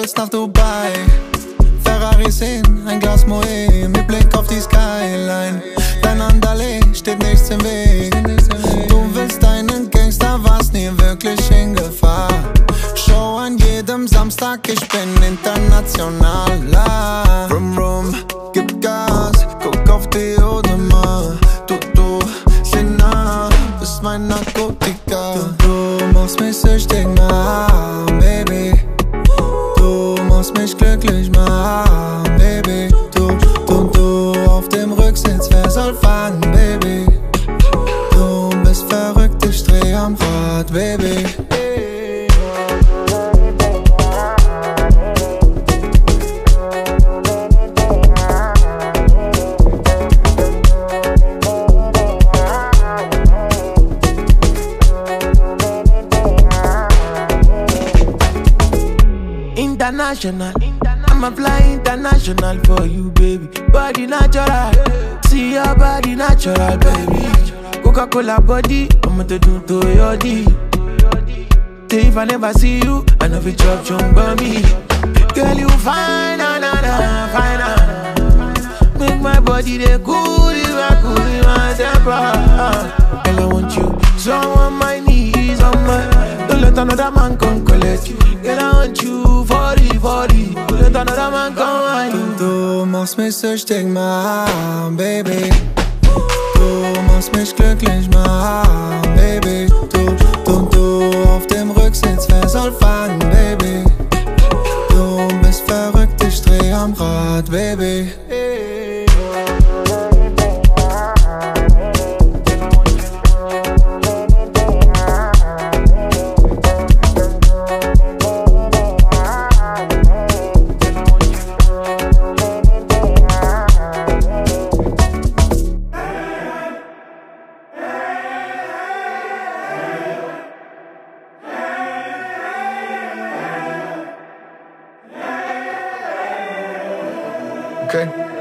kurz nach Dubai. Ferraris hin, ein Glas Moe mit Blick auf die Skyline. Dein Andale steht nichts im Weg. Du willst einen Gangster, warst nie wirklich in Gefahr. Show an jedem Samstag, ich bin international. Rum, rum, gib Gas, guck auf die Audemars. Du, Sina, bist mein Narkotika. Du machst mich süchtig machen, Baby. Du machst mich glücklich machen, Baby. Du, auf dem Rücksitz, wer soll fahren, Baby? Du bist verrückt, ich dreh am Rad, Baby. International, I'ma fly international for you, baby. Body natural, see your body natural, baby. Coca-Cola body, I'ma do to your D. Say if I never see you, I know if you drop chung by me. Girl, you fine, fine. Make my body the cool, in my temper. Girl, I want you, so on my knees, don't let another man come collect you. Girl, I want you 40, don't let another man come on you. Du machst mich süchtig machen, Baby. Du machst mich glücklich machen, Baby. Du, auf dem Rücksitz, wer soll fahren, Baby? Du bist verrückt, ich dreh am Rad, Baby. Okay.